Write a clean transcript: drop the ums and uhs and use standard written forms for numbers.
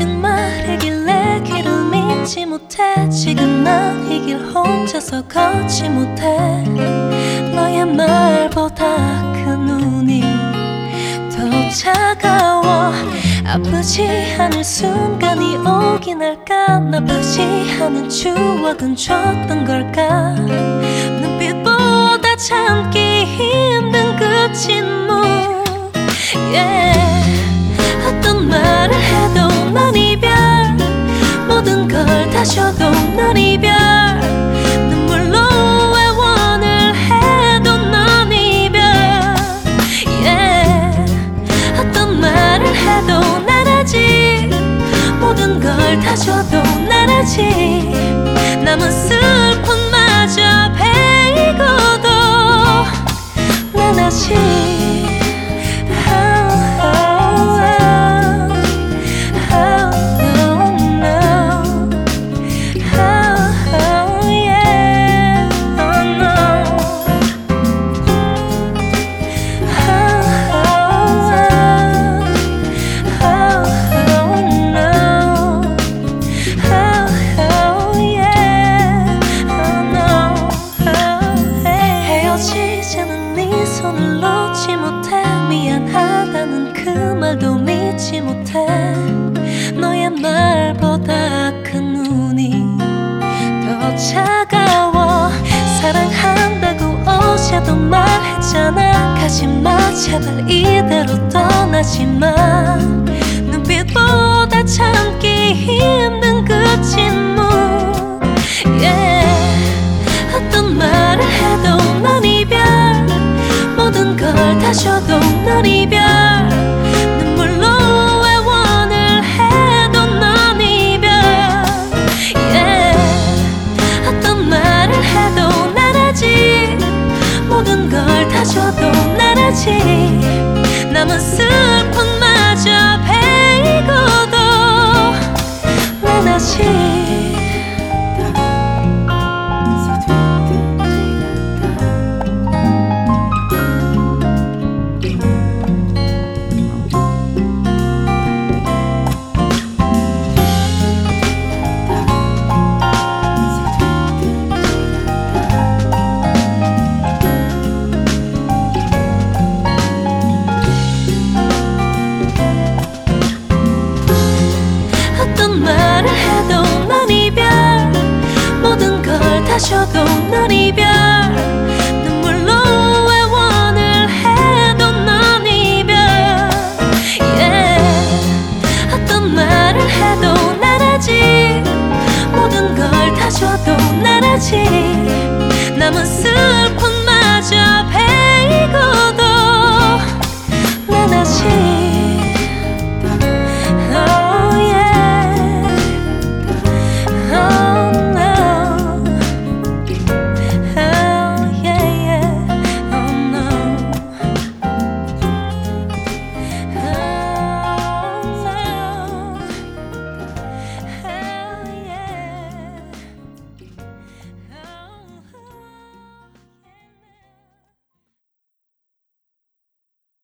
거짓 말이길래 귀를 믿지 못해. 지금 난 이 길 혼자서 걷지 못해. 너의 말보다 그 눈이 더 차가워. 아프지 않을 순간이 오긴 할까. 나쁘지 않은 추억은 줬던 걸까. 눈빛보다 참기 힘든 그 침묵, 어떤 말을 해도 넌 이별, 모든 걸 다 줘도 넌 이별, 눈물로 애원을 해도 넌 이별. 어떤 말을 해도 난 아직, 모든 걸 다 줘도 난 아직, 남은 슬픔마저 베이고도 난 아직 손을 놓지 못해. 미안하다는 그 말도 믿지 못해. 너의 말보다 그 눈이 더 차가워. 사랑한다고 어제도 말했잖아. 가지마 제발 이대로 떠나지마. 눈빛보다 참기 힘든 그 침묵, 어떤 말을 해도 넌 이별, 모든 걸 다 줘도 넌 이별, 눈물로 애원을 해도 넌 이별. 어떤 말을 해도 난 아직, 모든 걸 다 줘도 난 아직, 남은 슬픔마저 베이고도 난 아직 말을 해도 넌 이별, 모든 걸 다 줘도 넌 이별, 눈물로 애원을 해도 넌 이별. 어떤 말을 해도 난 아직, 모든 걸 다 줘도 난 아직, 남은 슬픔